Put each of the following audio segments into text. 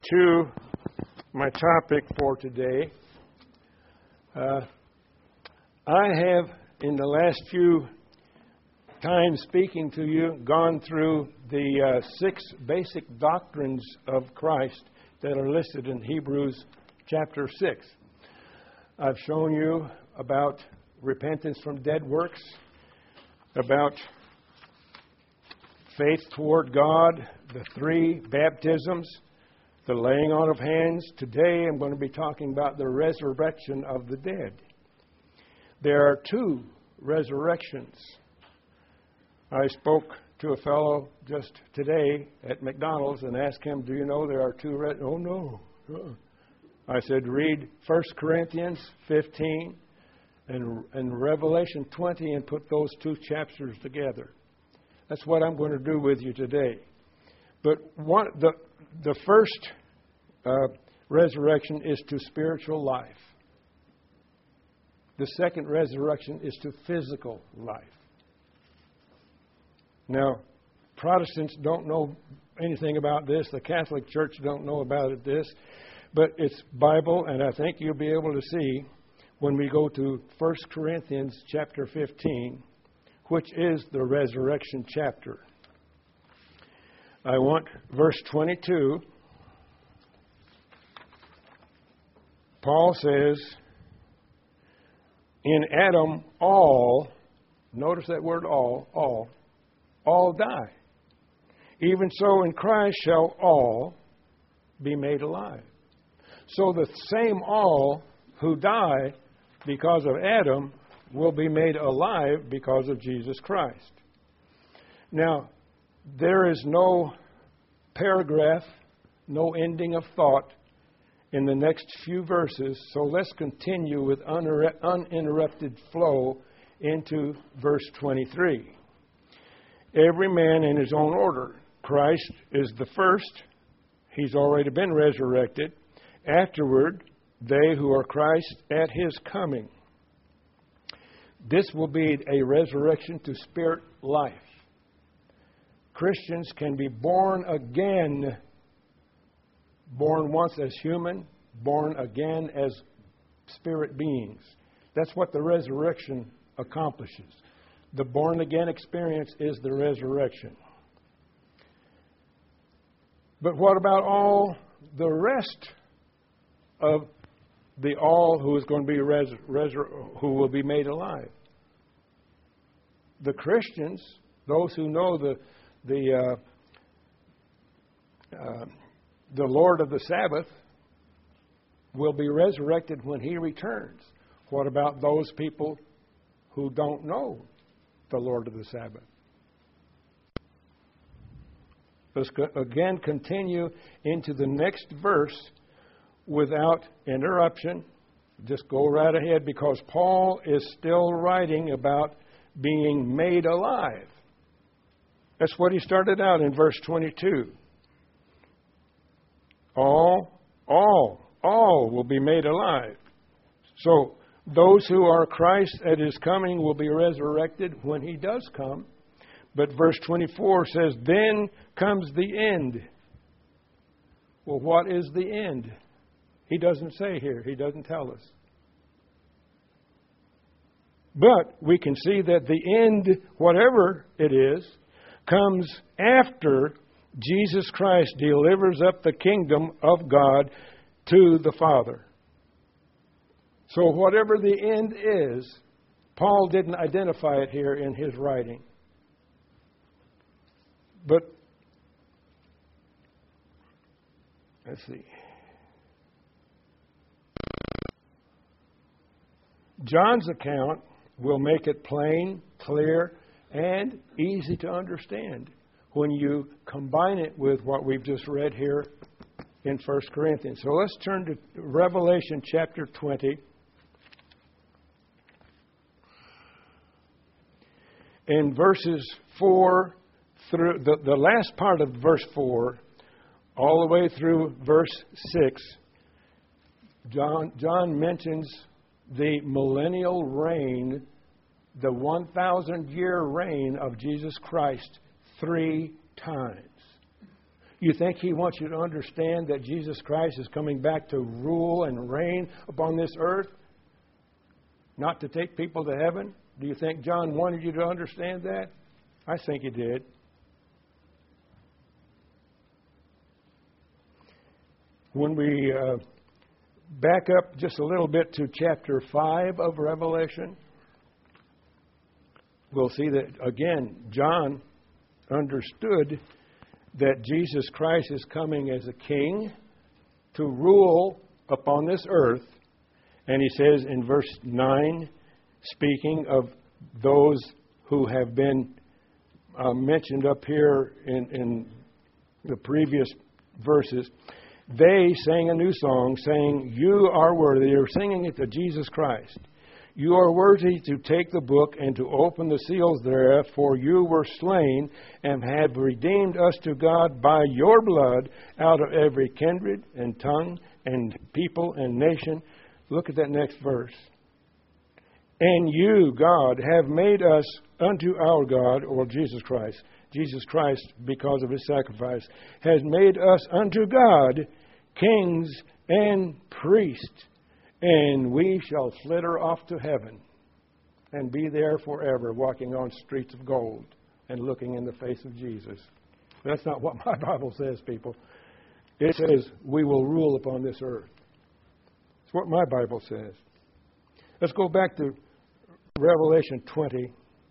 to my topic for today. I have, in the last few times speaking to you, gone through the 6 basic doctrines of Christ that are listed in Hebrews chapter 6. I've shown you about repentance from dead works, about faith toward God, the 3 baptisms, the laying on of hands. Today I'm going to be talking about the resurrection of the dead. There are 2 resurrections. I spoke to a fellow just today at McDonald's and asked him, do you know there are 2 Oh, no. I said, read 1 Corinthians 15 and Revelation 20 and put those 2 chapters together. That's what I'm going to do with you today. But the first resurrection is to spiritual life. The second resurrection is to physical life. Now, Protestants don't know anything about this. The Catholic Church don't know about this. But it's Bible, and I think you'll be able to see when we go to 1 Corinthians chapter 15, which is the resurrection chapter. I want verse 22. Paul says, in Adam all, notice that word all die. Even so in Christ shall all be made alive. So the same all who die because of Adam will be made alive because of Jesus Christ. Now, there is no paragraph, no ending of thought in the next few verses, so let's continue with uninterrupted flow into verse 23. Every man in his own order. Christ is the first. He's already been resurrected. Afterward, they who are Christ at his coming. This will be a resurrection to spirit life. Christians can be born again, born once as human, born again as spirit beings. That's what the resurrection accomplishes. The born-again experience is the resurrection. But what about all the rest of the all who is going to be who will be made alive? The Christians, those who know the Lord of the Sabbath, will be resurrected when He returns. What about those people who don't know the Lord of the Sabbath? Let's again continue into the next verse without interruption. Just go right ahead, because Paul is still writing about being made alive. That's what he started out in verse 22. All will be made alive. So those who are Christ at his coming will be resurrected when he does come. But verse 24 says, then comes the end. Well, what is the end? He doesn't say here. He doesn't tell us. But we can see that the end, whatever it is, comes after Jesus Christ delivers up the kingdom of God to the Father. So whatever the end is, Paul didn't identify it here in his writing. But let's see. John's account will make it plain, clear, and easy to understand when you combine it with what we've just read here in 1 Corinthians. So let's turn to Revelation chapter 20. In verses 4 through the last part of verse 4, all the way through verse 6, John mentions the millennial reign, the 1,000-year reign of Jesus Christ 3 times. You think He wants you to understand that Jesus Christ is coming back to rule and reign upon this earth? Not to take people to heaven? Do you think John wanted you to understand that? I think he did. When we back up just a little bit to chapter 5 of Revelation, we'll see that, again, John understood that Jesus Christ is coming as a king to rule upon this earth. And he says in verse 9, speaking of those who have been mentioned up here in the previous verses, they sang a new song, saying, "You are worthy." They were singing it to Jesus Christ. "You are worthy to take the book and to open the seals thereof, for you were slain and have redeemed us to God by your blood out of every kindred and tongue and people and nation." Look at that next verse. "And you, God, have made us unto our God," or Jesus Christ. Jesus Christ, because of His sacrifice, has made us unto God kings and priests, and we shall flitter off to heaven and be there forever, walking on streets of gold and looking in the face of Jesus. That's not what my Bible says, people. It says we will rule upon this earth. That's what my Bible says. Let's go back to Revelation 20,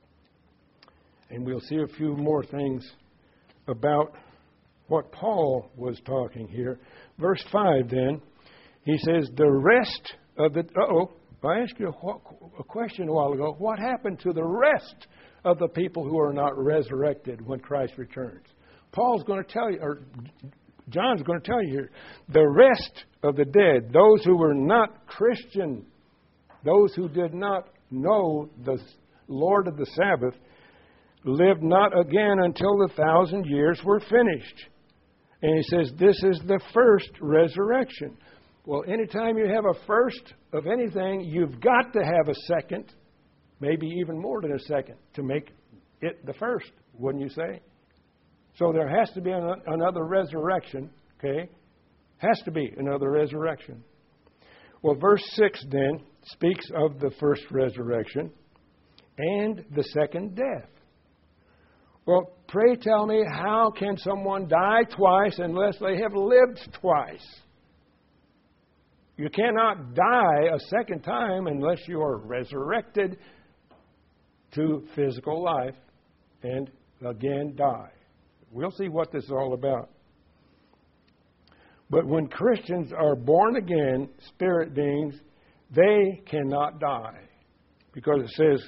and we'll see a few more things about what Paul was talking here. Verse 5 then, he says, the rest of the... I asked you a question a while ago. What happened to the rest of the people who are not resurrected when Christ returns? Paul's going to tell you, or John's going to tell you here, the rest of the dead, those who were not Christian, those who did not know the Lord of the Sabbath, lived not again until the 1,000 years were finished. And he says this is the first resurrection. Well, anytime you have a first of anything, you've got to have a second, maybe even more than a second, to make it the first, wouldn't you say? So there has to be another resurrection, okay? Has to be another resurrection. Well, verse 6 then speaks of the first resurrection and the second death. Well, pray tell me, how can someone die twice unless they have lived twice? You cannot die a second time unless you are resurrected to physical life and again die. We'll see what this is all about. But when Christians are born again, spirit beings, they cannot die. Because it says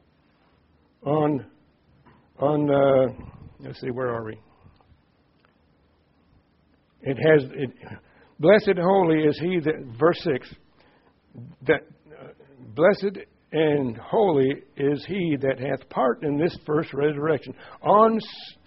let's see, where are we? Blessed and holy is he that, verse 6, that blessed and holy is he that hath part in this first resurrection. On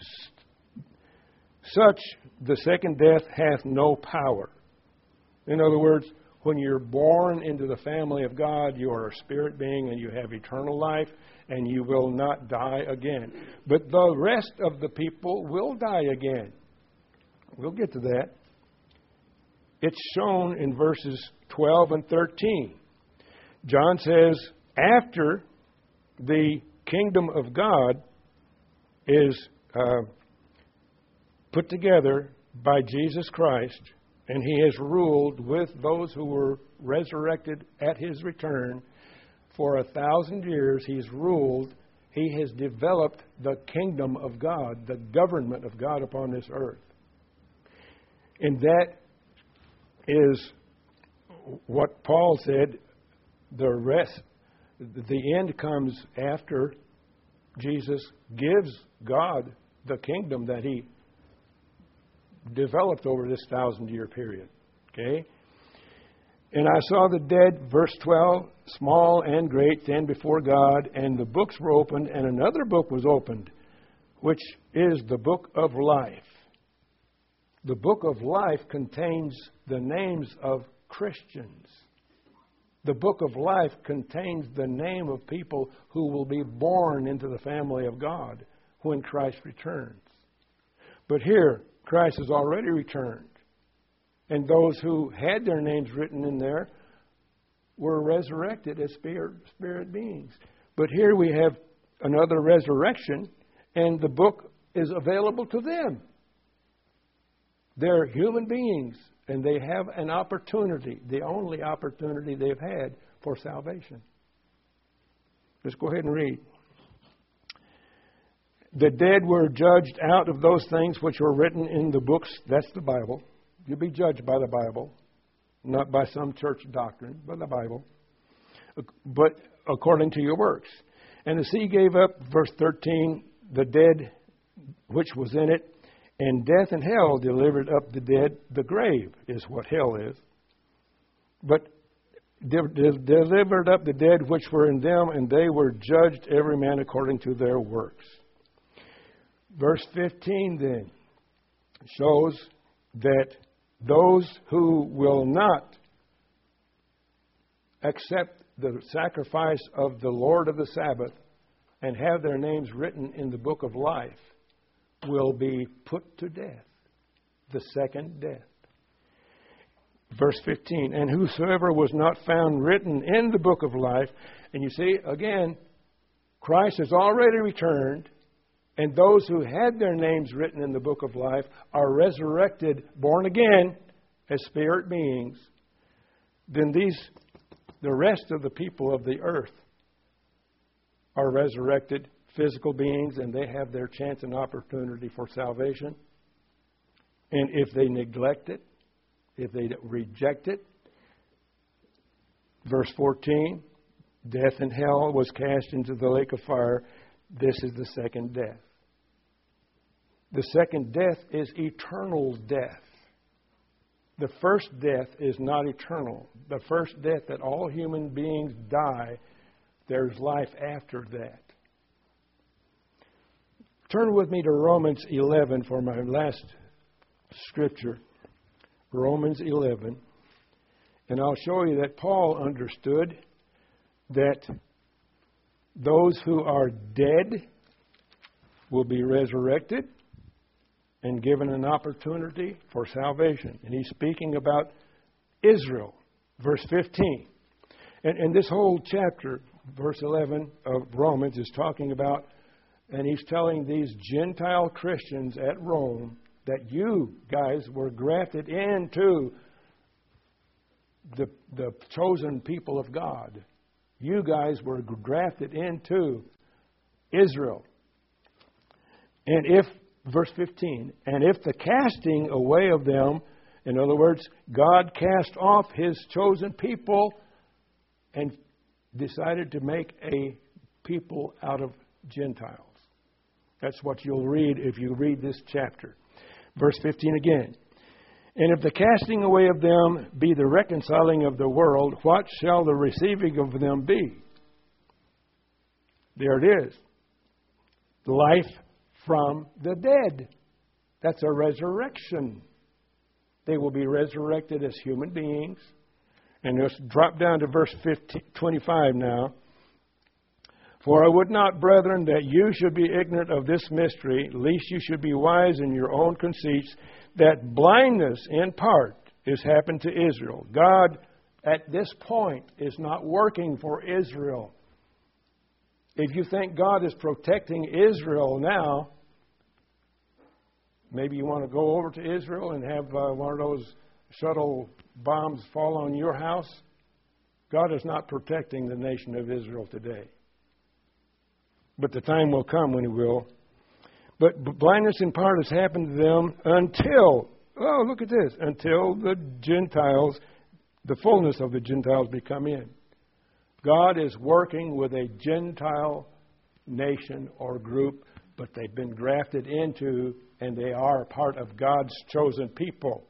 such the second death hath no power. In other words, when you're born into the family of God, you are a spirit being and you have eternal life and you will not die again. But the rest of the people will die again. We'll get to that. It's shown in verses 12 and 13. John says, after the kingdom of God is put together by Jesus Christ, and He has ruled with those who were resurrected at His return for 1,000 years. He's ruled. He has developed the kingdom of God, the government of God upon this earth. And that is what Paul said, the end comes after Jesus gives God the kingdom that He developed over this 1,000-year period. Okay? And I saw the dead, verse 12, small and great, stand before God, and the books were opened, and another book was opened, which is the book of life. The book of life contains the names of Christians. The book of life contains the name of people who will be born into the family of God when Christ returns. But here, Christ has already returned. And those who had their names written in there were resurrected as spirit beings. But here we have another resurrection, and the book is available to them. They're human beings, and they have an opportunity, the only opportunity they've had for salvation. Let's go ahead and read. The dead were judged out of those things which were written in the books. That's the Bible. You'll be judged by the Bible, not by some church doctrine, but the Bible. But according to your works. And the sea gave up, verse 13, the dead which was in it, and death and hell delivered up the dead. The grave is what hell is. But delivered up the dead which were in them, and they were judged every man according to their works. Verse 15 then shows that those who will not accept the sacrifice of the Lord of the Sabbath and have their names written in the book of life will be put to death, the second death. Verse 15, and whosoever was not found written in the book of life, and you see, again, Christ has already returned, and those who had their names written in the book of life are resurrected, born again, as spirit beings. Then the rest of the people of the earth are resurrected, physical beings, and they have their chance and opportunity for salvation. And if they neglect it, if they reject it, verse 14, death and hell was cast into the lake of fire. This is the second death. The second death is eternal death. The first death is not eternal. The first death that all human beings die, there's life after that. Turn with me to Romans 11 for my last scripture. Romans 11. And I'll show you that Paul understood that those who are dead will be resurrected and given an opportunity for salvation. And he's speaking about Israel, verse 15. And this whole chapter, verse 11 of Romans, is talking about, and he's telling these Gentile Christians at Rome that you guys were grafted into the chosen people of God. You guys were grafted into Israel. And if, verse 15, and if the casting away of them, in other words, God cast off His chosen people and decided to make a people out of Gentiles. That's what you'll read if you read this chapter. Verse 15 again. And if the casting away of them be the reconciling of the world, what shall the receiving of them be? There it is. Life from the dead. That's a resurrection. They will be resurrected as human beings. And let's drop down to verse 25 now. For I would not, brethren, that you should be ignorant of this mystery, lest you should be wise in your own conceits, that blindness in part is happened to Israel. God, at this point, is not working for Israel. If you think God is protecting Israel now, maybe you want to go over to Israel and have one of those shuttle bombs fall on your house. God is not protecting the nation of Israel today. But the time will come when He will. But blindness in part has happened to them until, oh, look at this, until the Gentiles, the fullness of the Gentiles become in. God is working with a Gentile nation or group, but they've been grafted into and they are part of God's chosen people.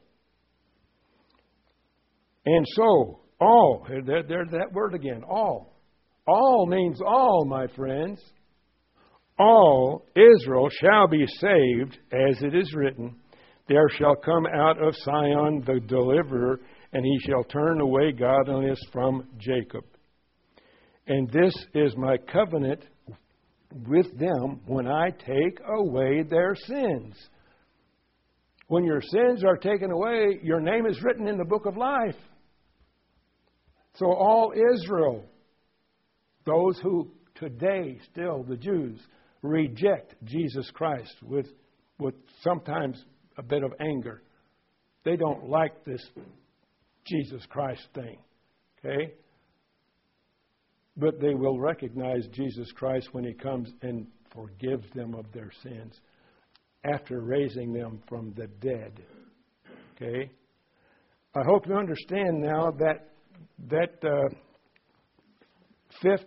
And so, all, there's that word again, all. All means all, my friends. All Israel shall be saved, as it is written, there shall come out of Sion the deliverer, and he shall turn away godliness from Jacob. And this is my covenant with them when I take away their sins. When your sins are taken away, your name is written in the book of life. So all Israel, those who today still, the Jews, reject Jesus Christ with sometimes a bit of anger. They don't like this Jesus Christ thing. Okay? But they will recognize Jesus Christ when He comes and forgives them of their sins after raising them from the dead. Okay? I hope you understand now that fifth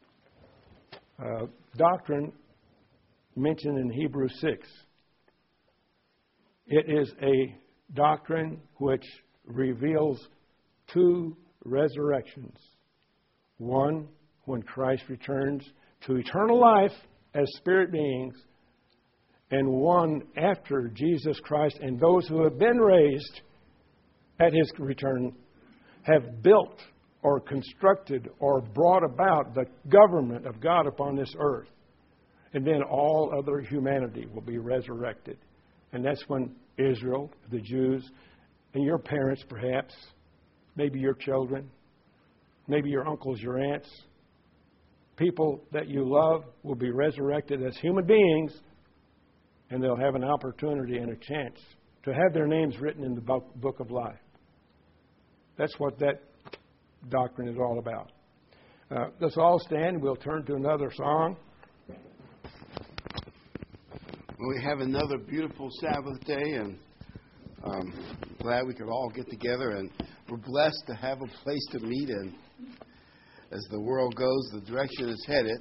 doctrine mentioned in Hebrews 6. It is a doctrine which reveals two resurrections. One, when Christ returns to eternal life as spirit beings, and one after Jesus Christ and those who have been raised at His return have built or constructed or brought about the government of God upon this earth. And then all other humanity will be resurrected. And that's when Israel, the Jews, and your parents perhaps, maybe your children, maybe your uncles, your aunts, people that you love will be resurrected as human beings, and they'll have an opportunity and a chance to have their names written in the book of life. That's what that doctrine is all about. Let's all stand. We'll turn to another song. We have another beautiful Sabbath day, and glad we could all get together, and we're blessed to have a place to meet in as the world goes, the direction it's headed.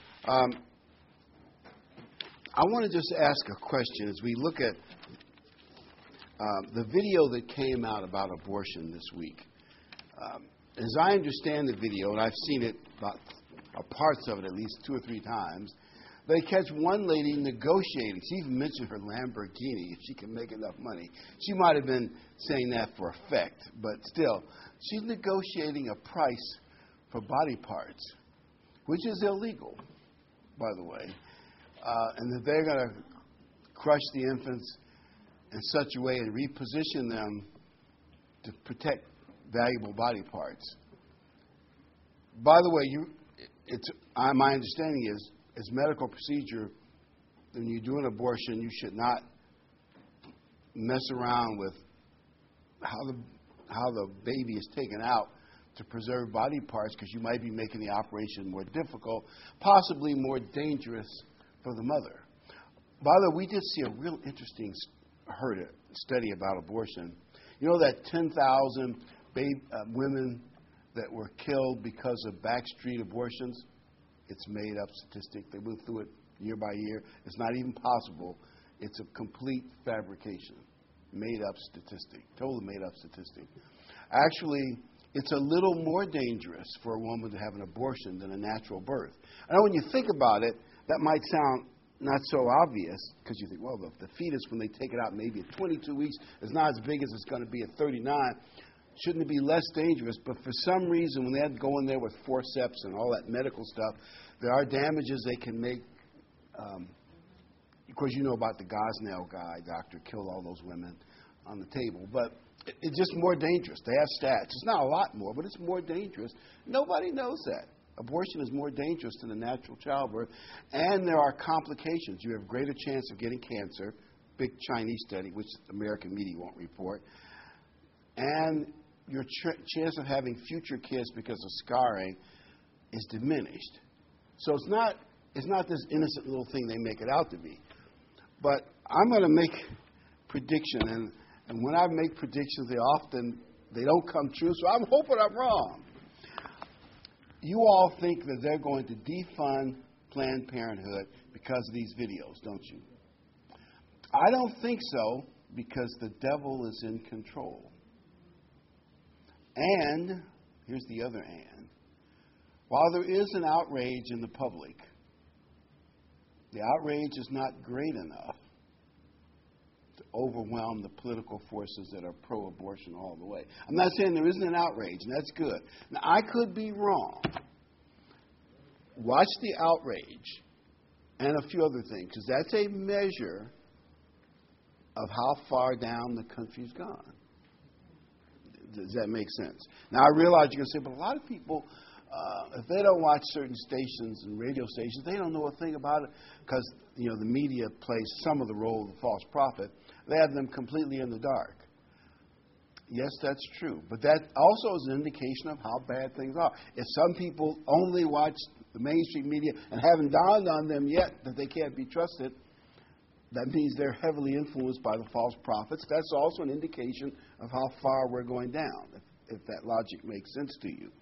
I want to just ask a question as we look at the video that came out about abortion this week. As I understand the video, and I've seen it, parts of it at least 2 or 3 times, they catch one lady negotiating. She even mentioned her Lamborghini, if she can make enough money. She might have been saying that for effect, but still, she's negotiating a price for body parts, which is illegal, by the way, and that they're going to crush the infants in such a way and reposition them to protect valuable body parts. By the way, my understanding is, as medical procedure, when you do an abortion, you should not mess around with how the baby is taken out to preserve body parts, because you might be making the operation more difficult, possibly more dangerous for the mother. By the way, we did see a real interesting study about abortion. You know that 10,000 women that were killed because of backstreet abortions? It's a made-up statistic. They went through it year by year. It's not even possible. It's a complete fabrication. Made-up statistic. Totally made-up statistic. Actually, it's a little more dangerous for a woman to have an abortion than a natural birth. I know when you think about it, that might sound not so obvious, because you think, well, the fetus, when they take it out maybe at 22 weeks, is not as big as it's going to be at 39. Shouldn't it be less dangerous? But for some reason, when they had to go in there with forceps and all that medical stuff, there are damages they can make. Of course, you know about the Gosnell guy, doctor, killed all those women on the table. But it's just more dangerous. They have stats. It's not a lot more, but it's more dangerous. Nobody knows that. Abortion is more dangerous than a natural childbirth. And there are complications. You have greater chance of getting cancer, big Chinese study, which American media won't report. And your chance of having future kids because of scarring is diminished. So it's not this innocent little thing they make it out to be. But I'm going to make prediction, and when I make predictions, they don't come true. So I'm hoping I'm wrong. You all think that they're going to defund Planned Parenthood because of these videos, don't you? I don't think so, because the devil is in control. And, here's the other and, while there is an outrage in the public, the outrage is not great enough to overwhelm the political forces that are pro-abortion all the way. I'm not saying there isn't an outrage, and that's good. Now, I could be wrong. Watch the outrage and a few other things, because that's a measure of how far down the country's gone. Does that make sense? Now, I realize you're going to say, but a lot of people, if they don't watch certain stations and radio stations, they don't know a thing about it because, the media plays some of the role of the false prophet. They have them completely in the dark. Yes, that's true. But that also is an indication of how bad things are. If some people only watch the mainstream media and haven't dawned on them yet that they can't be trusted, that means they're heavily influenced by the false prophets. That's also an indication of how far we're going down, if that logic makes sense to you.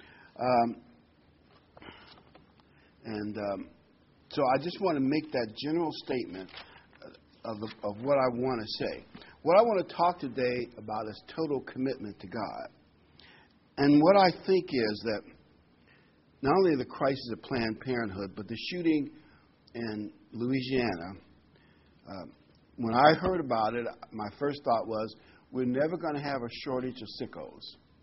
So I just want to make that general statement of what I want to say. What I want to talk today about is total commitment to God. And what I think is that not only the crisis of Planned Parenthood, but the shooting in Louisiana, when I heard about it, my first thought was, we're never going to have a shortage of sickos.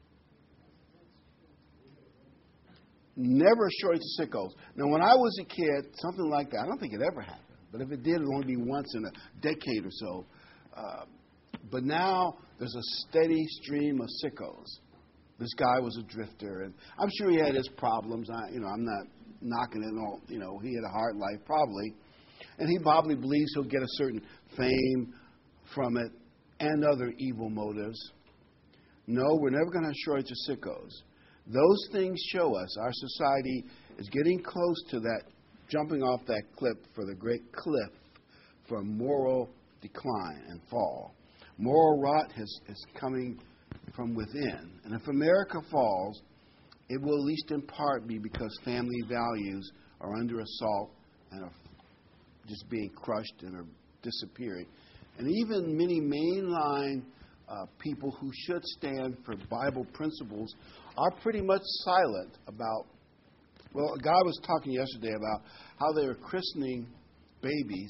Never a shortage of sickos. Now, when I was a kid, something like that, I don't think it ever happened. But if it did, it would only be once in a decade or so. But now there's a steady stream of sickos. This guy was a drifter, and I'm sure he had his problems. I'm not knocking it all. He had a hard life probably, and he probably believes he'll get a certain fame from it and other evil motives. No, we're never going to have a shortage of sickos. Those things show us our society is getting close to that, jumping off that cliff for the great cliff for moral decline and fall. Moral rot is coming from within. And if America falls, it will at least in part be because family values are under assault and are just being crushed and are disappearing. And even many mainline people who should stand for Bible principles are pretty much silent about, well, a guy was talking yesterday about how they were christening babies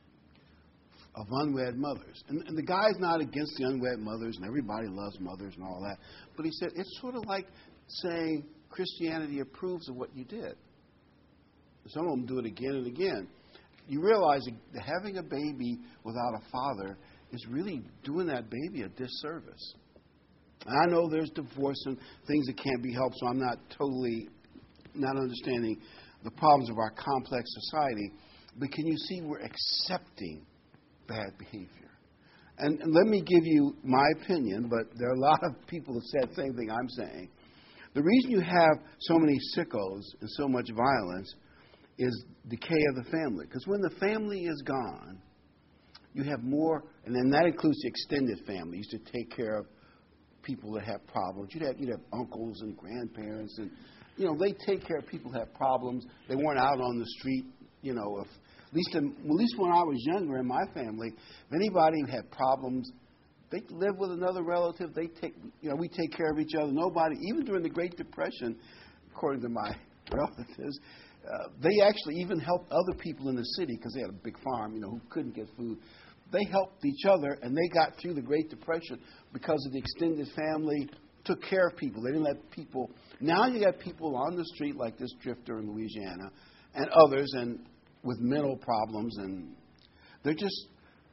of unwed mothers. And the guy's not against the unwed mothers, and everybody loves mothers and all that. But he said, it's sort of like saying Christianity approves of what you did. Some of them do it again and again. You realize that having a baby without a father is really doing that baby a disservice. And I know there's divorce and things that can't be helped, so I'm not totally not understanding the problems of our complex society. But can you see we're accepting bad behavior? And let me give you my opinion, but there are a lot of people that said the same thing I'm saying. The reason you have so many sickos and so much violence is decay of the family. Because when the family is gone, you have more, and then that includes the extended family. You used to take care of people that have problems. You'd have uncles and grandparents, and they take care of people who have problems. They weren't out on the street. At least when I was younger in my family, if anybody had problems, they lived with another relative. We take care of each other. Nobody, even during the Great Depression, according to my relatives, they actually even helped other people in the city because they had a big farm, who couldn't get food. They helped each other, and they got through the Great Depression because of the extended family took care of people. They didn't let people. Now you got people on the street like this drifter in Louisiana and others, and with mental problems, and they're just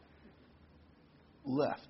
left.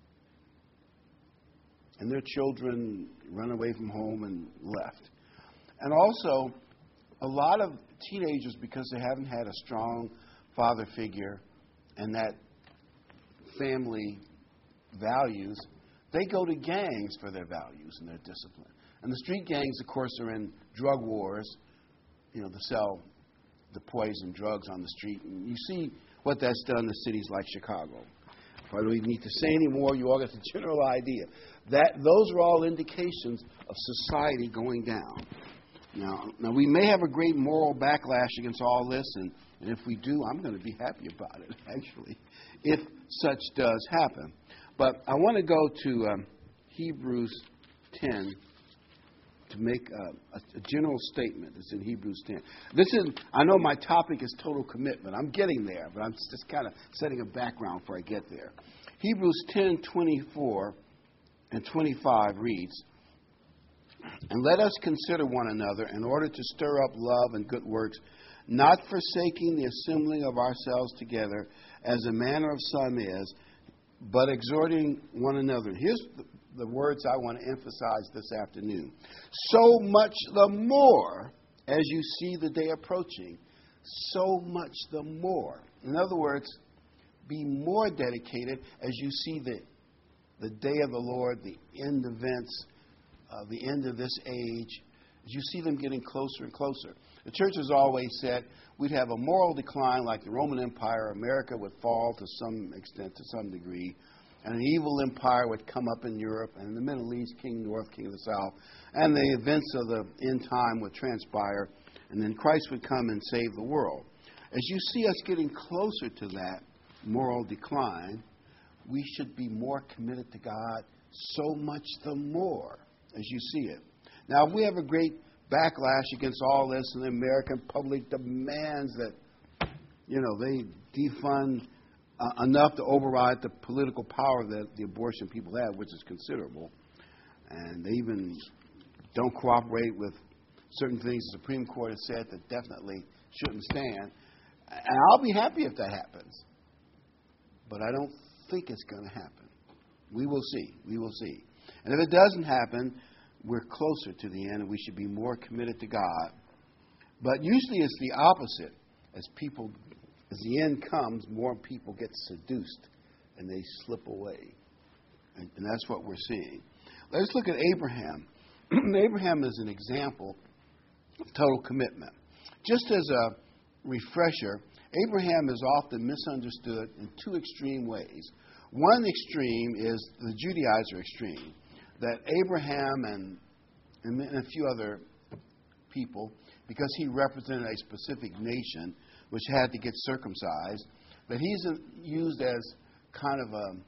And their children run away from home and left. And also, a lot of teenagers, because they haven't had a strong father figure and that family values, they go to gangs for their values and their discipline. And the street gangs, of course, are in drug wars, to sell the poison drugs on the street. And you see what that's done to cities like Chicago. If I don't even need to say any more, you all get the general idea. Those are all indications of society going down. Now we may have a great moral backlash against all this, and if we do, I'm going to be happy about it, actually, if such does happen. But I want to go to Hebrews 10 to make a general statement. It's in Hebrews 10. I know my topic is total commitment. I'm getting there, but I'm just kind of setting a background before I get there. Hebrews 10:24 and 25 reads, "And let us consider one another in order to stir up love and good works, not forsaking the assembling of ourselves together, as the manner of some is, but exhorting one another. Here's the words I want to emphasize this afternoon. So much the more as you see the day approaching, so much the more. In other words, be more dedicated as you see the day of the Lord, the end events, the end of this age, as you see them getting closer and closer. The church has always said we'd have a moral decline like the Roman Empire. America would fall to some extent, to some degree. And an evil empire would come up in Europe and in the Middle East, King North, King of the South. And the events of the end time would transpire. And then Christ would come and save the world. As you see us getting closer to that moral decline, we should be more committed to God, so much the more as you see it. Now, if we have a great backlash against all this, and the American public demands that, they defund enough to override the political power that the abortion people have, which is considerable, and they even don't cooperate with certain things the Supreme Court has said that definitely shouldn't stand, and I'll be happy if that happens. But I don't think it's going to happen. We will see. We will see. And if it doesn't happen, we're closer to the end and we should be more committed to God. But usually it's the opposite. As the end comes, more people get seduced and they slip away. And that's what we're seeing. Let's look at Abraham. Abraham is an example of total commitment. Just as a refresher, Abraham is often misunderstood in two extreme ways. One extreme is the Judaizer extreme, that Abraham and a few other people, because he represented a specific nation which had to get circumcised, that he's used as kind of a,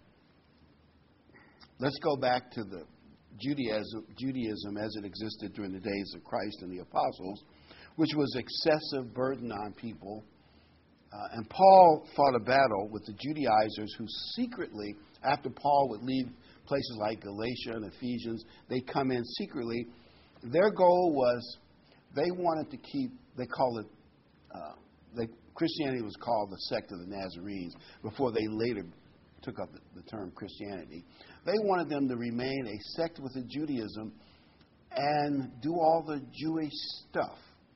let's go back to the Judaism as it existed during the days of Christ and the apostles, which was excessive burden on people. And Paul fought a battle with the Judaizers who secretly, after Paul would leave places like Galatia and Ephesians, they come in secretly. Their goal was they wanted to keep, they called it, Christianity was called the sect of the Nazarenes before they later took up the term Christianity. They wanted them to remain a sect within Judaism and do all the Jewish stuff.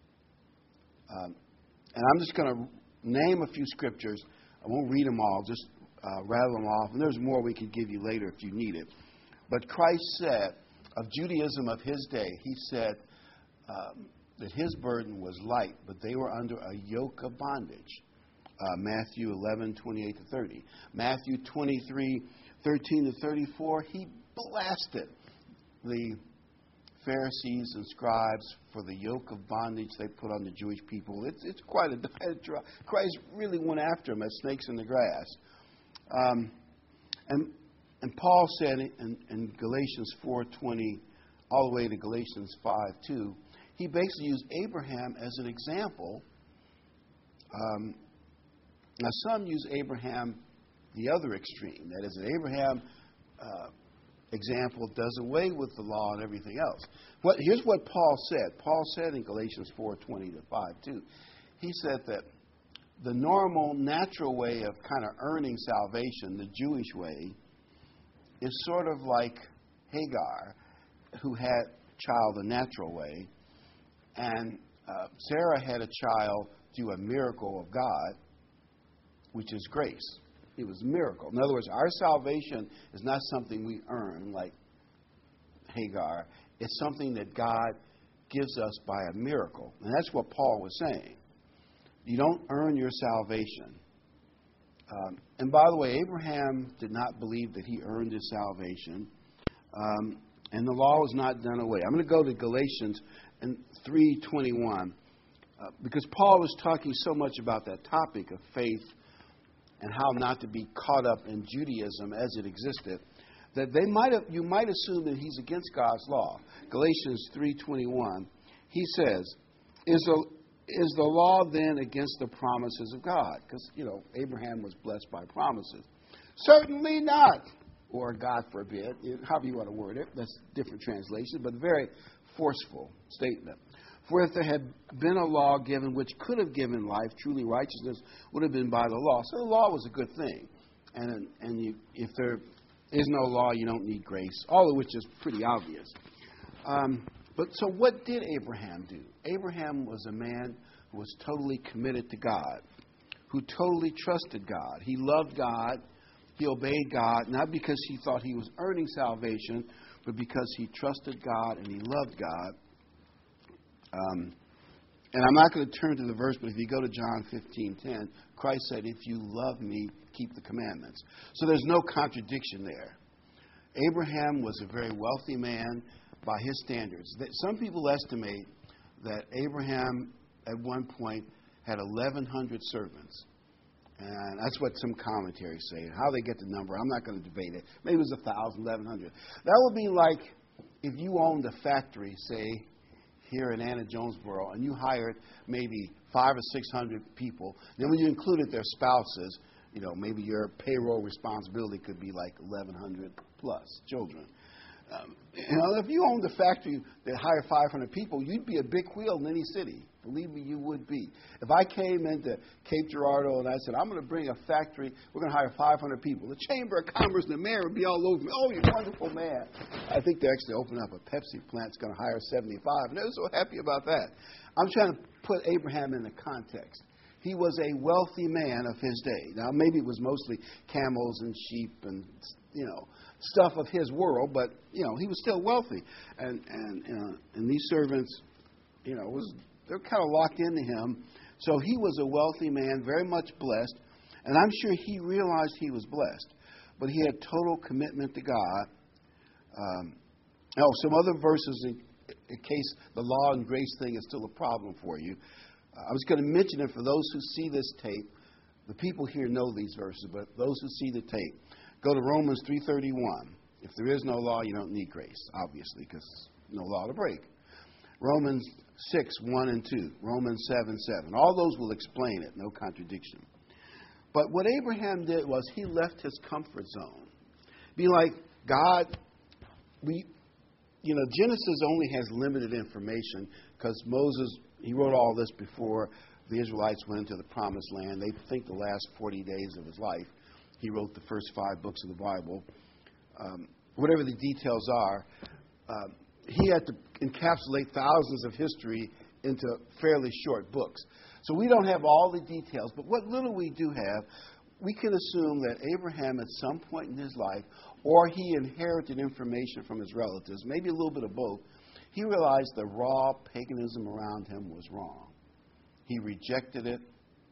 And I'm just going to name a few scriptures. I won't read them all, just rattle them off. And there's more we could give you later if you need it. But Christ said of Judaism of his day, he said that his burden was light, but they were under a yoke of bondage. Matthew 11:28-30. Matthew 23:13-34, he blasted the Pharisees and scribes for the yoke of bondage they put on the Jewish people. It's quite a diatribe. Christ really went after them as snakes in the grass. And Paul said in Galatians 4:20 all the way to Galatians 5:2, he basically used Abraham as an example. Now some use Abraham the other extreme. That is, that Abraham example does away with the law and everything else. Here's what Paul said. Paul said in Galatians 4:20-5:2, he said that the normal, natural way of kind of earning salvation, the Jewish way, is sort of like Hagar, who had a child the natural way, and Sarah had a child through a miracle of God, which is grace. It was a miracle. In other words, our salvation is not something we earn like Hagar. It's something that God gives us by a miracle. And that's what Paul was saying. You don't earn your salvation. And by the way, Abraham did not believe that he earned his salvation. And the law was not done away. I'm going to go to Galatians 3:21 because Paul was talking so much about that topic of faith and how not to be caught up in Judaism as it existed, that you might assume that he's against God's law. Galatians 3:21, he says, Is the law then against the promises of God? Because, Abraham was blessed by promises. Certainly not, or God forbid, however you want to word it. That's different translation, but very forceful statement. For if there had been a law given which could have given life, truly righteousness would have been by the law. So the law was a good thing. if there is no law, you don't need grace, all of which is pretty obvious. But so what did Abraham do? Abraham was a man who was totally committed to God, who totally trusted God. He loved God. He obeyed God, not because he thought he was earning salvation, but because he trusted God and he loved God. And I'm not going to turn to the verse, but if you go to John 15:10, Christ said, "If you love me, keep the commandments." So there's no contradiction there. Abraham was a very wealthy man by his standards. Some people estimate that Abraham at one point had 1,100 servants. And that's what some commentaries say. How they get the number, I'm not going to debate it. Maybe it was 1,000, 1,100. That would be like if you owned a factory, say, here in Anna Jonesboro, and you hired maybe 500 or 600 people. Then when you included their spouses, maybe your payroll responsibility could be like 1,100 plus children. If you owned a factory that hired 500 people, you'd be a big wheel in any city. Believe me, you would be. If I came into Cape Girardeau and I said, I'm going to bring a factory, we're going to hire 500 people, the Chamber of Commerce and the mayor would be all over me. Oh, you're a wonderful man. I think they're actually opening up a Pepsi plant that's going to hire 75, and they're so happy about that. I'm trying to put Abraham in the context. He was a wealthy man of his day. Now, maybe it was mostly camels and sheep and, stuff of his world, but, he was still wealthy. And these servants, they're kind of locked into him. So he was a wealthy man, very much blessed. And I'm sure he realized he was blessed. But he had total commitment to God. Some other verses in case the law and grace thing is still a problem for you. I was going to mention it for those who see this tape. The people here know these verses, but those who see the tape, go to Romans 3:31. If there is no law, you don't need grace, obviously, because no law to break. Romans 6:1 and 2. Romans 7:7. All those will explain it, no contradiction. But what Abraham did was he left his comfort zone. Be like, God, Genesis only has limited information because Moses, he wrote all this before the Israelites went into the promised land. They think the last 40 days of his life. He wrote the first 5 books of the Bible. Whatever the details are, he had to encapsulate thousands of history into fairly short books. So we don't have all the details, but what little we do have, we can assume that Abraham at some point in his life, or he inherited information from his relatives, maybe a little bit of both, he realized the raw paganism around him was wrong. He rejected it.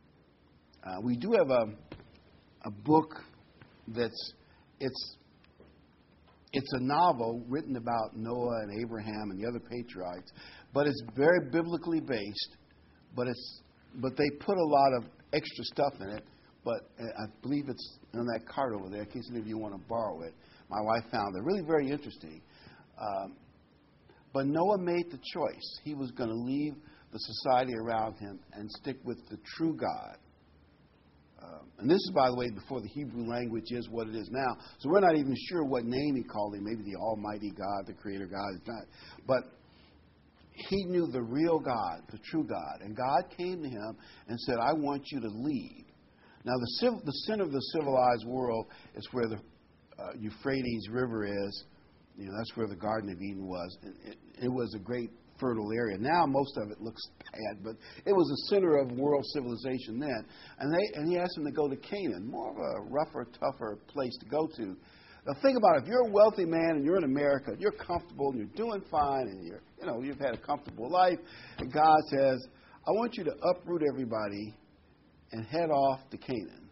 We do have a book that's it's a novel written about Noah and Abraham and the other patriarchs, but it's very biblically based. But they put a lot of extra stuff in it. But I believe it's on that card over there in case any of you want to borrow it. My wife found it really very interesting. But Noah made the choice. He was going to leave the society around him and stick with the true God. And this is, by the way, before the Hebrew language is what it is now. So we're not even sure what name he called him. Maybe the Almighty God, the Creator God. It's not. But he knew the real God, the true God. And God came to him and said, I want you to lead. Now, the center of the civilized world is where the Euphrates River is. That's where the Garden of Eden was. It was a great fertile area. Now most of it looks bad, but it was the center of world civilization then. And he asked him to go to Canaan, more of a rougher, tougher place to go to. Now think about it. If you're a wealthy man and you're in America, and you're comfortable and you're doing fine and you've had a comfortable life, and God says, I want you to uproot everybody and head off to Canaan.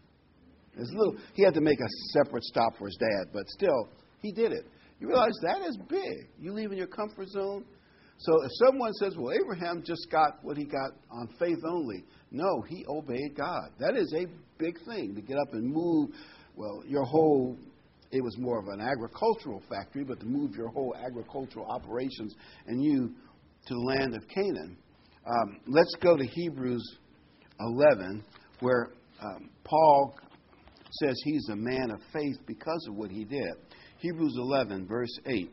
He had to make a separate stop for his dad, but still, he did it. You realize that is big. You leave in your comfort zone. So if someone says, well, Abraham just got what he got on faith only. No, he obeyed God. That is a big thing, to get up and move, it was more of an agricultural factory, but to move your whole agricultural operations and you to the land of Canaan. Let's go to Hebrews 11, where Paul says he's a man of faith because of what he did. Hebrews 11, verse 8.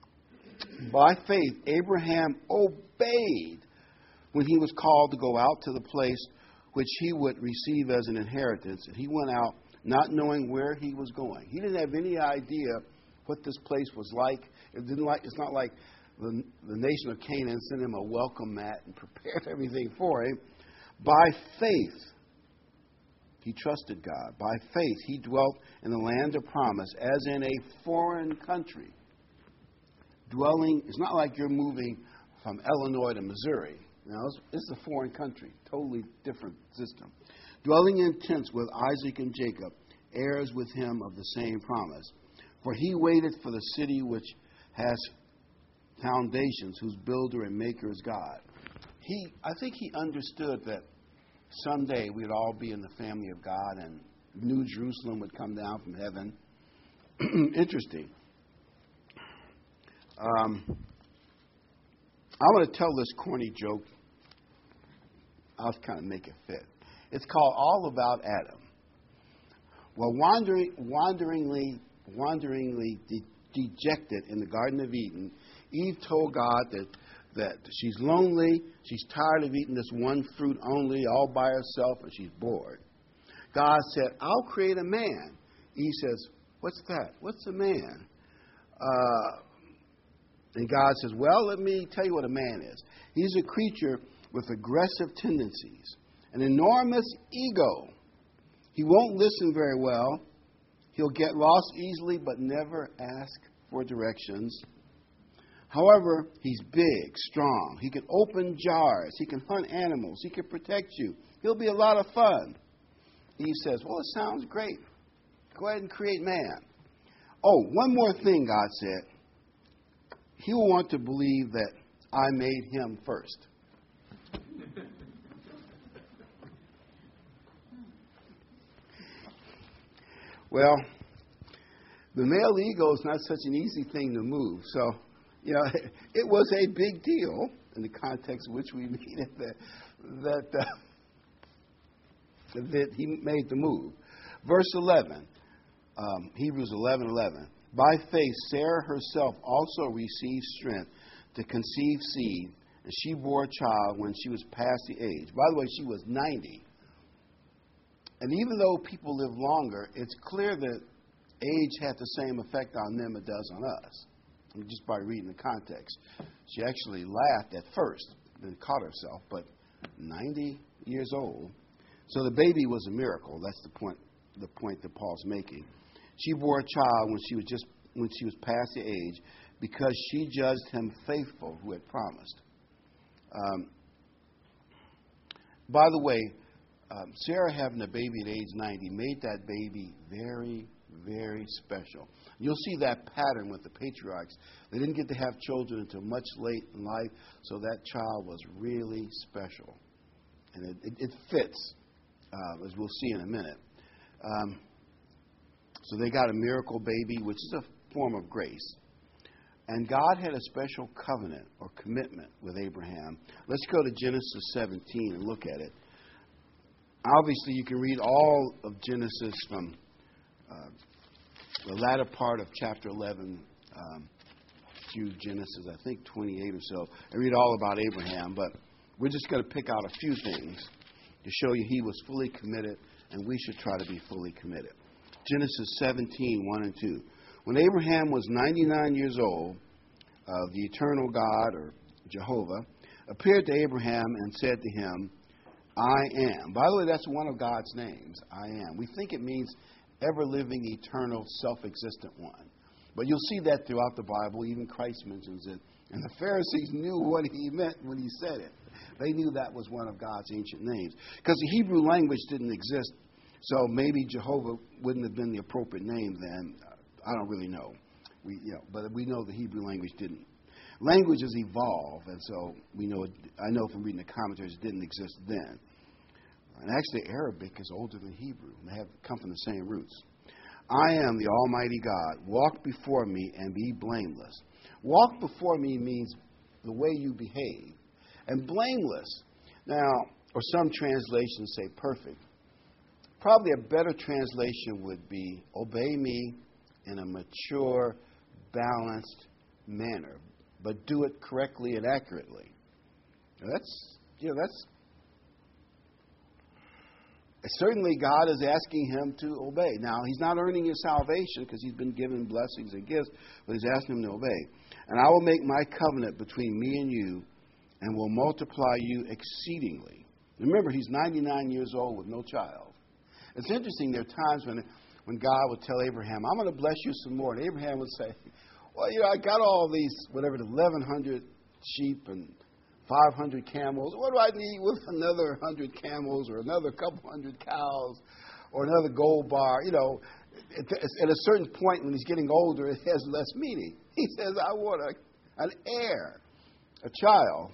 By faith, Abraham obeyed when he was called to go out to the place which he would receive as an inheritance. And he went out not knowing where he was going. He didn't have any idea what this place was like. It's not like the nation of Canaan sent him a welcome mat and prepared everything for him. By faith, he trusted God. By faith, he dwelt in the land of promise as in a foreign country. Dwelling, it's not like you're moving from Illinois to Missouri. Now, this is a foreign country, totally different system. Dwelling in tents with Isaac and Jacob, heirs with him of the same promise. For he waited for the city which has foundations, whose builder and maker is God. I think he understood that someday we'd all be in the family of God and New Jerusalem would come down from heaven. Interesting. I want to tell this corny joke. I'll kind of make it fit. It's called All About Adam. Well, wanderingly dejected in the Garden of Eden, Eve told God that she's lonely, she's tired of eating this one fruit only, all by herself, and she's bored. God said, I'll create a man. Eve says, what's that? What's a man? And God says, well, let me tell you what a man is. He's a creature with aggressive tendencies, an enormous ego. He won't listen very well. He'll get lost easily but never ask for directions. However, he's big, strong. He can open jars. He can hunt animals. He can protect you. He'll be a lot of fun. Eve says, well, it sounds great. Go ahead and create man. Oh, one more thing, God said. He'll want to believe that I made him first. Well, the male ego is not such an easy thing to move. So, it was a big deal in the context in which we meet it that he made the move. Verse 11, Hebrews 11:11. By faith, Sarah herself also received strength to conceive seed, and she bore a child when she was past the age. By the way, she was 90. And even though people live longer, it's clear that age had the same effect on them it does on us. Just by reading the context. She actually laughed at first, then caught herself, but 90 years old. So the baby was a miracle. That's the point that Paul's making. She bore a child when she was past the age, because she judged him faithful who had promised. By the way, Sarah having a baby at age 90 made that baby very, very special. You'll see that pattern with the patriarchs. They didn't get to have children until much late in life, so that child was really special. And it fits, as we'll see in a minute. So they got a miracle baby, which is a form of grace. And God had a special covenant or commitment with Abraham. Let's go to Genesis 17 and look at it. Obviously, you can read all of Genesis from the latter part of chapter 11 through Genesis, I think 28 or so, and read all about Abraham. But we're just going to pick out a few things to show you he was fully committed, and we should try to be fully committed. Genesis 17, 1 and 2. When Abraham was 99 years old, the eternal God, or Jehovah, appeared to Abraham and said to him, I am. By the way, that's one of God's names, I am. We think it means ever-living, eternal, self-existent one. But you'll see that throughout the Bible. Even Christ mentions it. And the Pharisees knew what he meant when he said it. They knew that was one of God's ancient names. Because the Hebrew language didn't exist, so maybe Jehovah wouldn't have been the appropriate name then. I don't really know. But we know the Hebrew language didn't. Languages evolve, and so I know from reading the commentaries it didn't exist then. And actually, Arabic is older than Hebrew. They have come from the same roots. I am the Almighty God. Walk before me and be blameless. Walk before me means the way you behave. And blameless. Now, or some translations say perfect. Probably a better translation would be obey me in a mature, balanced manner, but do it correctly and accurately. Now that's Certainly, God is asking him to obey. Now, he's not earning his salvation because he's been given blessings and gifts, but he's asking him to obey. And I will make my covenant between me and you and will multiply you exceedingly. Remember, he's 99 years old with no child. It's interesting, there are times when God would tell Abraham, I'm going to bless you some more. And Abraham would say, well, I got all these, 1,100 sheep and 500 camels. What do I need with another 100 camels or another couple hundred cows or another gold bar? At a certain point when he's getting older, it has less meaning. He says, I want an heir, a child.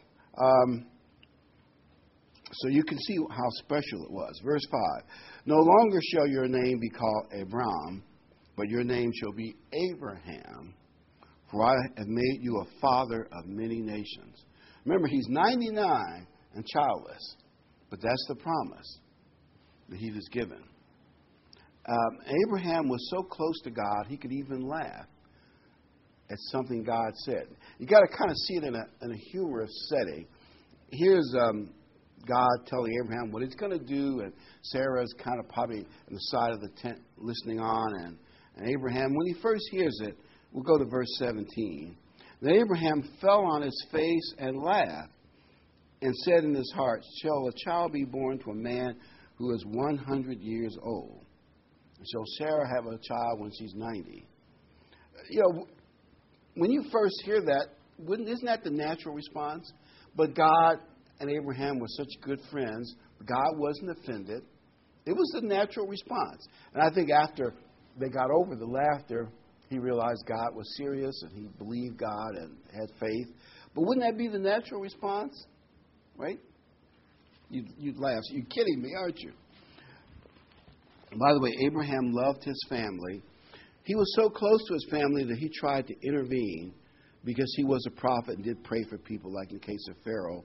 So you can see how special it was. Verse 5, no longer shall your name be called Abram, but your name shall be Abraham, for I have made you a father of many nations. Remember, he's 99 and childless, but that's the promise that he was given. Abraham was so close to God, he could even laugh at something God said. You got to kind of see it in a humorous setting. Here's God telling Abraham what he's going to do, and Sarah's kind of probably on the side of the tent listening on, and Abraham, when he first hears it, we'll go to verse 17. Then Abraham fell on his face and laughed and said in his heart, shall a child be born to a man who is 100 years old? And shall Sarah have a child when she's 90? When you first hear that, isn't that the natural response? But God and Abraham were such good friends. God wasn't offended. It was the natural response. And I think after they got over the laughter, he realized God was serious and he believed God and had faith. But wouldn't that be the natural response? Right? You'd laugh. You're kidding me, aren't you? And by the way, Abraham loved his family. He was so close to his family that he tried to intervene because he was a prophet and did pray for people, like in the case of Pharaoh.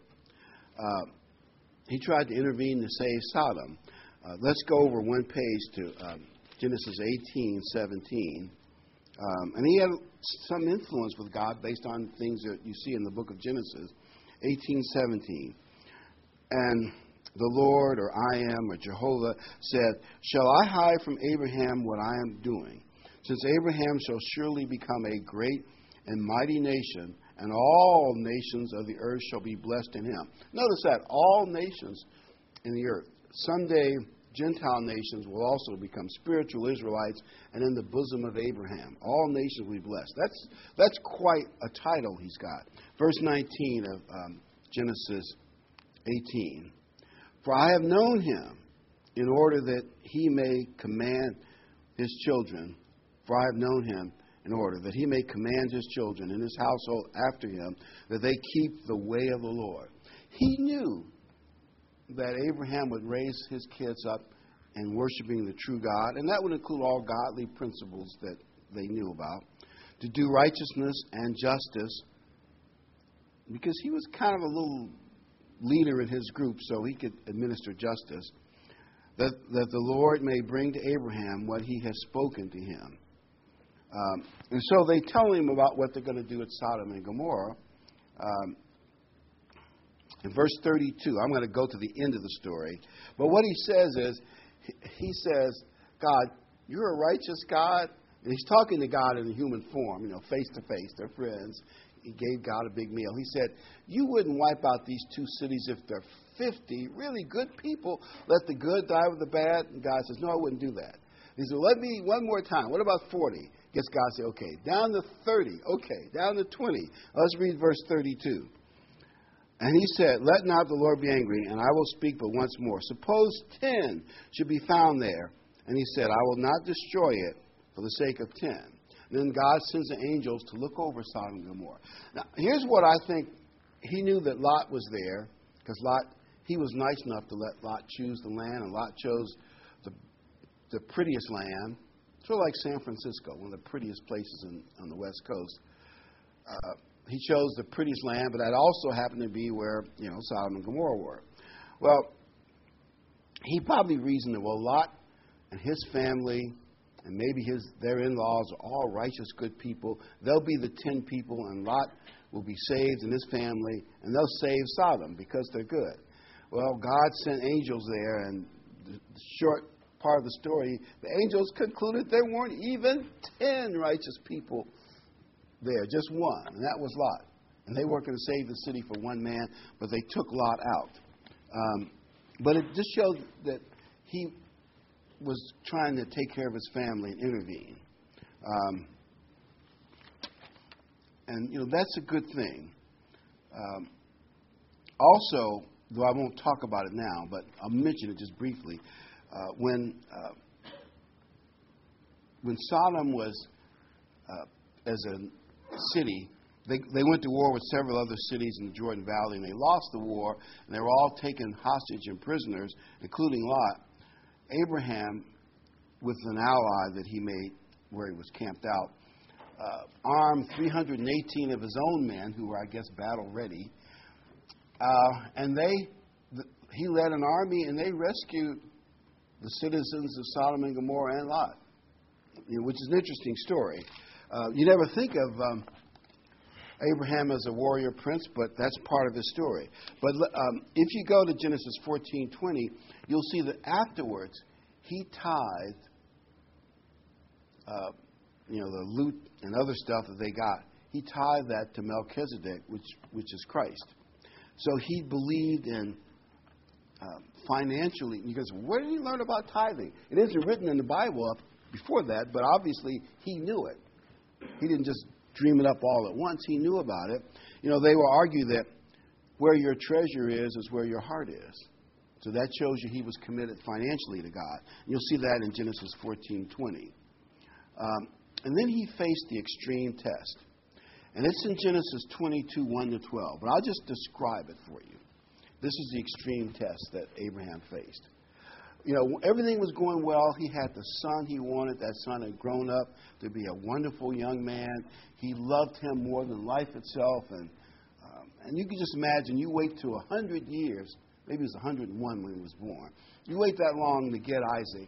He tried to intervene to save Sodom. Let's go over one page to Genesis 18:17. And he had some influence with God based on things that you see in the book of Genesis, 18:17. And the Lord, or I am, or Jehovah, said, shall I hide from Abraham what I am doing? Since Abraham shall surely become a great and mighty nation, and all nations of the earth shall be blessed in him. Notice that, all nations in the earth. Someday, Gentile nations will also become spiritual Israelites and in the bosom of Abraham. All nations will be blessed. That's quite a title he's got. Verse 19 of Genesis 18. For I have known him in order that he may command his children. For I have known him in order that he may command his children and his household after him, that they keep the way of the Lord. He knew that Abraham would raise his kids up in worshiping the true God, and that would include all godly principles that they knew about, to do righteousness and justice, because he was kind of a little leader in his group, so he could administer justice, that the Lord may bring to Abraham what he has spoken to him. And so they tell him about what they're going to do at Sodom and Gomorrah. In verse 32, I'm going to go to the end of the story. But what he says is, he says, God, you're a righteous God. And he's talking to God in a human form, face to face. They're friends. He gave God a big meal. He said, you wouldn't wipe out these two cities if they're 50 really good people. Let the good die with the bad. And God says, no, I wouldn't do that. He said, let me one more time. What about 40? Guess God said, okay. Down to 30. Okay. Down to 20. Let's read verse 32. And he said, let not the Lord be angry, and I will speak but once more. Suppose 10 should be found there. And he said, I will not destroy it for the sake of 10. And then God sends the angels to look over Sodom and Gomorrah. Now, here's what I think. He knew that Lot was there, because he was nice enough to let Lot choose the land, and Lot chose the prettiest land. Sort of like San Francisco, one of the prettiest places on the West Coast. He chose the prettiest land, but that also happened to be where, Sodom and Gomorrah were. Well, he probably reasoned that, Lot and his family and maybe their in-laws are all righteous, good people. They'll be the 10 people, and Lot will be saved and his family, and they'll save Sodom because they're good. Well, God sent angels there and the short part of the story, the angels concluded there weren't even 10 righteous people there, just one, and that was Lot. And they weren't going to save the city for one man, but they took Lot out. But it just showed that he was trying to take care of his family and intervene. And that's a good thing. Also, though I won't talk about it now, but I'll mention it just briefly. When Sodom was, as a city, they went to war with several other cities in the Jordan Valley, and they lost the war, and they were all taken hostage and prisoners, including Lot. Abraham, with an ally that he made where he was camped out, armed 318 of his own men, who were, I guess, battle-ready, and he led an army, and they rescued the citizens of Sodom and Gomorrah and Lot, which is an interesting story. You never think of Abraham as a warrior prince, but that's part of his story. But if you go to Genesis 14:20, you'll see that afterwards he tithed, the loot and other stuff that they got. He tithed that to Melchizedek, which is Christ. So he believed in financially. You go, where did he learn about tithing? It isn't written in the Bible up before that, but obviously he knew it. He didn't just dream it up all at once. He knew about it. They will argue that where your treasure is where your heart is. So that shows you he was committed financially to God. You'll see that in Genesis 14:20. And then he faced the extreme test. And it's in Genesis 22:1-12. But I'll just describe it for you. This is the extreme test that Abraham faced. Everything was going well. He had the son he wanted. That son had grown up to be a wonderful young man. He loved him more than life itself. And you can just imagine, you wait to 100 years. Maybe it was 101 when he was born. You wait that long to get Isaac.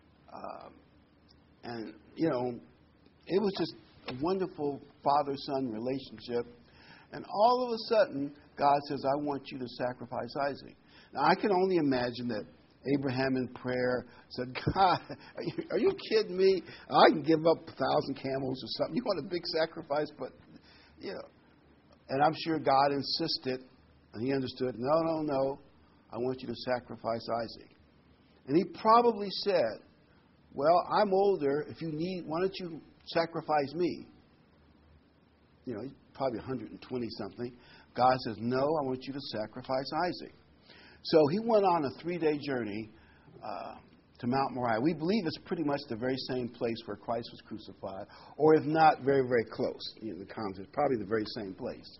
It was just a wonderful father-son relationship. And all of a sudden, God says, I want you to sacrifice Isaac. Now, I can only imagine that Abraham in prayer said, God, are you kidding me? I can give up 1,000 camels or something. You want a big sacrifice? But, And I'm sure God insisted, and he understood, no, I want you to sacrifice Isaac. And he probably said, well, I'm older. If you need, why don't you sacrifice me? He's probably 120-something. God says, no, I want you to sacrifice Isaac. So he went on a 3-day journey to Mount Moriah. We believe it's pretty much the very same place where Christ was crucified, or if not, very, very close. The context, probably the very same place.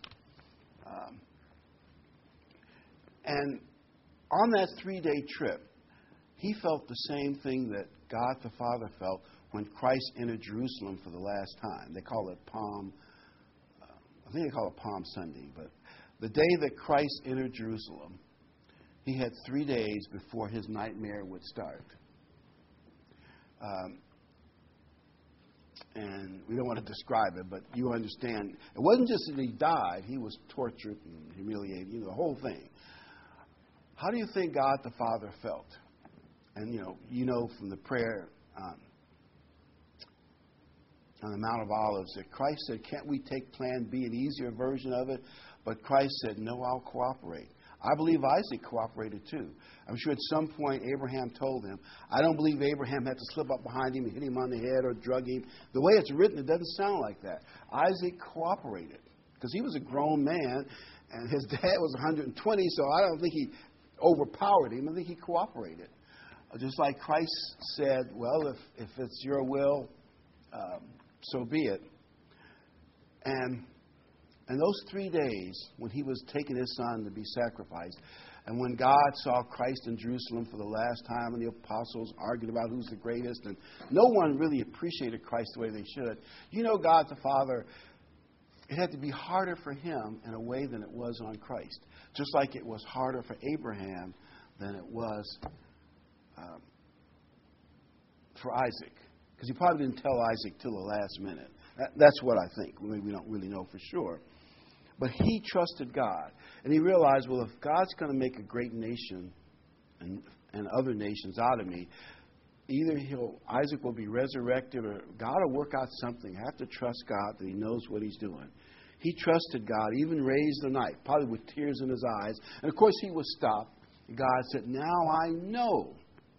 And on that 3-day trip, he felt the same thing that God the Father felt when Christ entered Jerusalem for the last time. They call it Palm Sunday. But the day that Christ entered Jerusalem, he had 3 days before his nightmare would start. And we don't want to describe it, but you understand. It wasn't just that he died. He was tortured and humiliated, the whole thing. How do you think God the Father felt? And, from the prayer on the Mount of Olives that Christ said, can't we take plan B, an easier version of it? But Christ said, no, I'll cooperate. I believe Isaac cooperated too. I'm sure at some point Abraham told him. I don't believe Abraham had to slip up behind him and hit him on the head or drug him. The way it's written, it doesn't sound like that. Isaac cooperated because he was a grown man and his dad was 120, so I don't think he overpowered him. I think he cooperated. Just like Christ said, well, if it's your will, so be it. And those 3 days when he was taking his son to be sacrificed, and when God saw Christ in Jerusalem for the last time, and the apostles argued about who's the greatest, and no one really appreciated Christ the way they should. God the Father, it had to be harder for him in a way than it was on Christ. Just like it was harder for Abraham than it was for Isaac. Because he probably didn't tell Isaac till the last minute. That's what I think. We don't really know for sure. But he trusted God. And he realized, well, if God's going to make a great nation and and other nations out of me. Either Isaac will be resurrected, or God will work out something. I have to trust God that he knows what he's doing. He trusted God, even raised the night, probably with tears in his eyes. And of course he was stopped. God said, now I know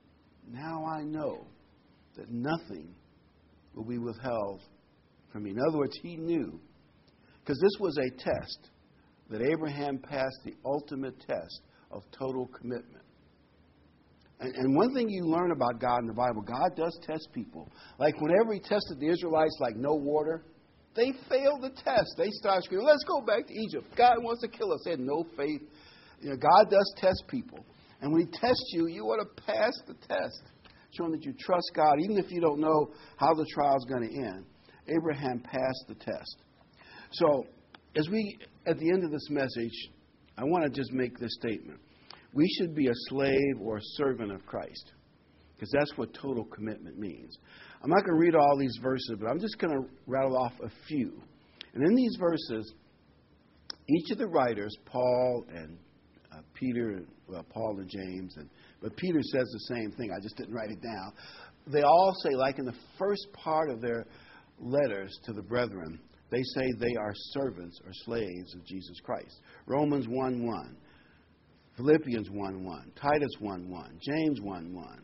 that nothing will be withheld from me. In other words, he knew, because this was a test, that Abraham passed the ultimate test of total commitment. And one thing you learn about God in the Bible, God does test people. Like whenever he tested the Israelites like no water, they failed the test. They started screaming, let's go back to Egypt. God wants to kill us. They had no faith. God does test people. And when he tests you, you want to pass the test, showing that you trust God, even if you don't know how the trial is going to end. Abraham passed the test. So, at the end of this message, I want to just make this statement. We should be a slave or a servant of Christ, because that's what total commitment means. I'm not going to read all these verses, but I'm just going to rattle off a few. And in these verses, each of the writers, Paul and Peter, Paul and James, but Peter says the same thing. I just didn't write it down. They all say, like in the first part of their letters to the brethren, they say they are servants or slaves of Jesus Christ. Romans 1:1, Philippians 1:1, Titus 1:1, James 1:1.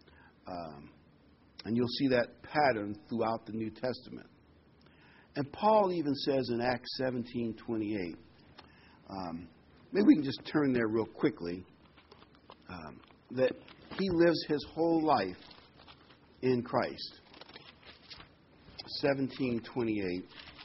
And you'll see that pattern throughout the New Testament. And Paul even says in Acts 17:28, maybe we can just turn there real quickly, that he lives his whole life in Christ. 17:28.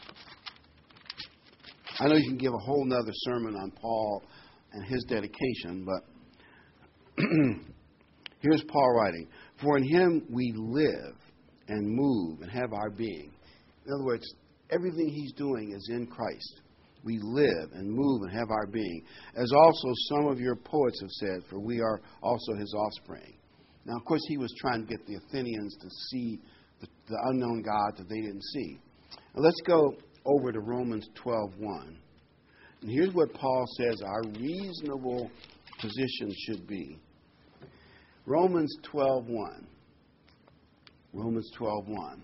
I know you can give a whole nother sermon on Paul and his dedication, but here's Paul writing, for in him we live and move and have our being. In other words, everything he's doing is in Christ. We live and move and have our being. As also some of your poets have said, for we are also his offspring. Now, of course, he was trying to get the Athenians to see the unknown God that they didn't see. Now, let's go over to Romans 12:1. And here's what Paul says our reasonable position should be. Romans 12:1. Romans 12:1.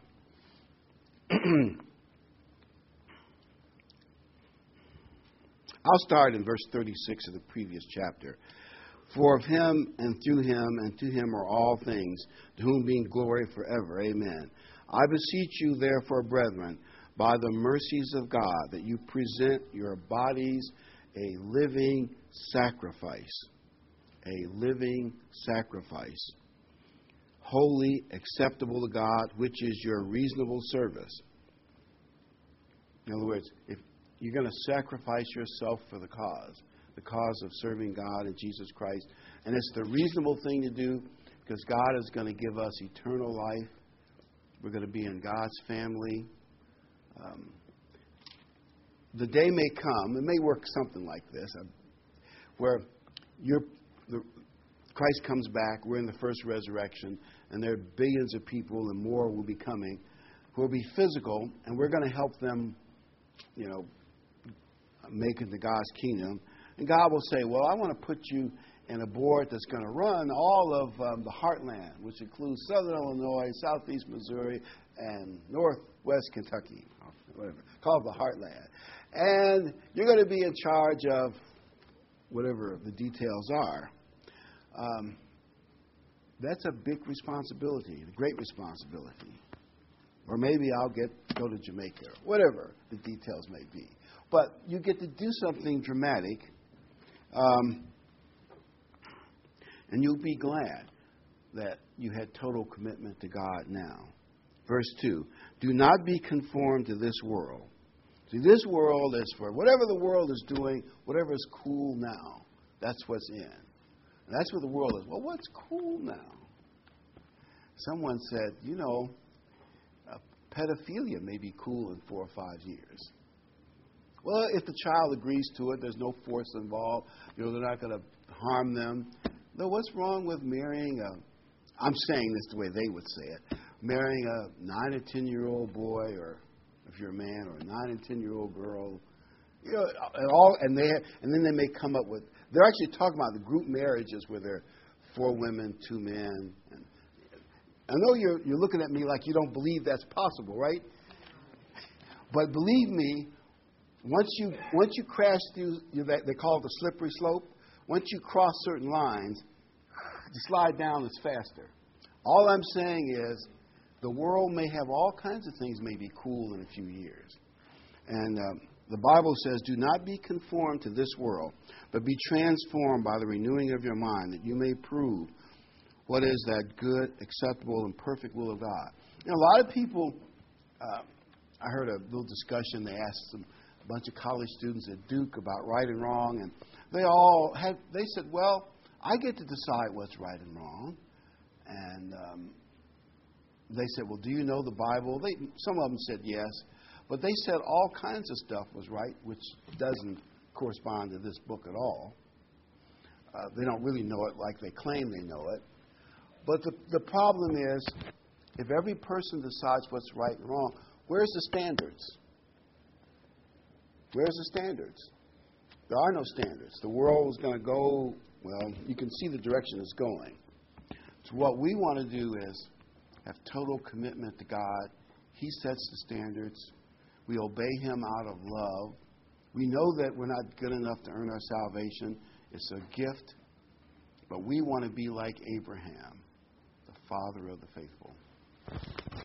I'll start in verse 36 of the previous chapter. For of him and through him and to him are all things, to whom being glory forever. Amen. I beseech you, therefore, brethren, by the mercies of God, that you present your bodies a living sacrifice. A living sacrifice. Holy, acceptable to God, which is your reasonable service. In other words, if you're going to sacrifice yourself for the cause of serving God and Jesus Christ, and it's the reasonable thing to do, because God is going to give us eternal life. We're going to be in God's family. The day may come, it may work something like this, where Christ comes back, we're in the first resurrection, and there are billions of people, and more will be coming, who will be physical, and we're going to help them, make it to God's kingdom. And God will say, well, I want to put you in a board that's going to run all of the heartland, which includes southern Illinois, southeast Missouri, and northwest Kentucky, whatever. Call it the heartland. And you're going to be in charge of whatever the details are. That's a big responsibility, a great responsibility. Or maybe I'll go to Jamaica, or whatever the details may be. But you get to do something dramatic, and you'll be glad that you had total commitment to God now. Verse 2, do not be conformed to this world. See, this world is for whatever the world is doing, whatever is cool now, that's what's in. And that's what the world is. Well, what's cool now? Someone said, pedophilia may be cool in 4 or 5 years. Well, if the child agrees to it, there's no force involved. They're not going to harm them. No, what's wrong with marrying I'm saying this the way they would say it, marrying a 9 or 10-year-old boy, or if you're a man, or a 9 and 10-year-old girl, and then they may come up with. They're actually talking about the group marriages where they're 4 women, 2 men. And I know you're looking at me like you don't believe that's possible, right? But believe me, once you crash through, they call it the slippery slope. Once you cross certain lines, the slide down is faster. All I'm saying is the world may have all kinds of things may be cool in a few years. And the Bible says, do not be conformed to this world, but be transformed by the renewing of your mind, that you may prove what is that good, acceptable, and perfect will of God. You know, a lot of people, I heard a little discussion, they asked a bunch of college students at Duke about right and wrong, and they said, well, I get to decide what's right and wrong. And they said, well, do you know the Bible? Some of them said yes. But they said all kinds of stuff was right, which doesn't correspond to this book at all. They don't really know it like they claim they know it. But the problem is, if every person decides what's right and wrong, where's the standards? Where's the standards? There are no standards. The world is going to go, well, you can see the direction it's going. So what we want to do is have total commitment to God. He sets the standards. We obey Him out of love. We know that we're not good enough to earn our salvation. It's a gift. But we want to be like Abraham, the father of the faithful.